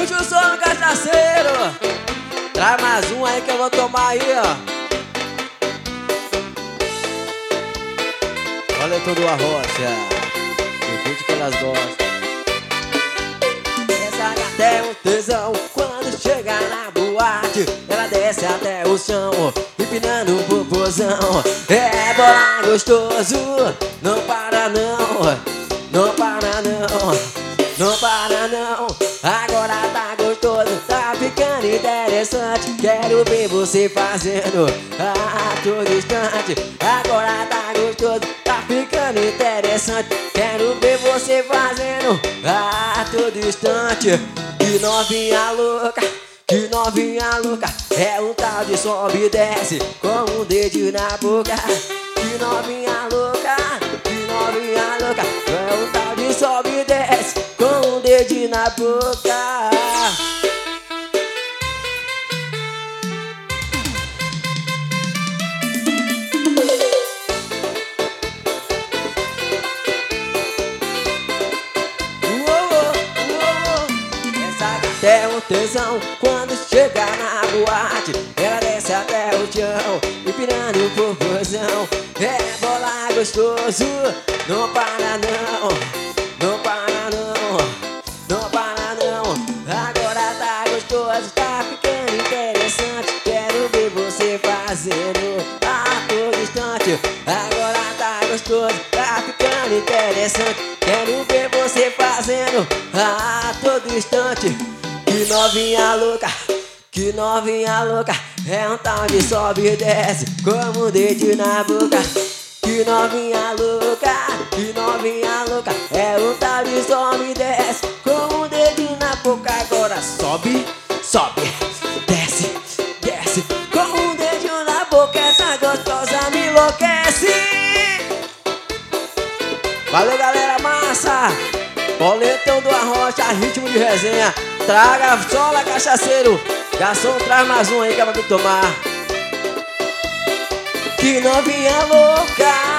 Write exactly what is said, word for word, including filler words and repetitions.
Puxa o som no cachaceiro. Traz mais um aí que eu vou tomar aí, ó. Olha tudo a roça. O vídeo que elas gostam. Essa gata é um tesão. Quando chega na boate, ela desce até o chão, empinando o popozão. É bola gostoso. Não para não. Não para não. Não para não, agora tá gostoso, tá ficando interessante. Quero ver você fazendo a todo instante. Agora tá gostoso, tá ficando interessante. Quero ver você fazendo a todo instante. Que novinha louca, que novinha louca. É um tal de sobe e desce com um dedo na boca. Que novinha louca, que novinha louca. É um tal de sobe e desce com um dedo na boca. Uou, uou. Essa gata é um tesão. Quando chega na boate, ela desce até o chão, empinando o popozão. É bola gostoso. Não para não. Não para não. Não para não. Agora tá gostoso, tá ficando interessante. Quero ver você fazendo a todo instante. Agora tá gostoso, tá ficando interessante. Quero ver você fazendo a todo instante. Que novinha louca, que novinha louca. É um tal de sobe e desce como um dedo na boca. Que novinha louca, que novinha louca. É um tal de sobe e desce com um dedo na boca. Agora sobe, sobe, desce, desce com um dedo na boca. Essa gostosa me enlouquece. Valeu, galera massa. Boletão do Arrocha, ritmo de resenha. Traga sola, cachaceiro. Garçom, traz mais um aí que é pra me tomar. Que novinha louca.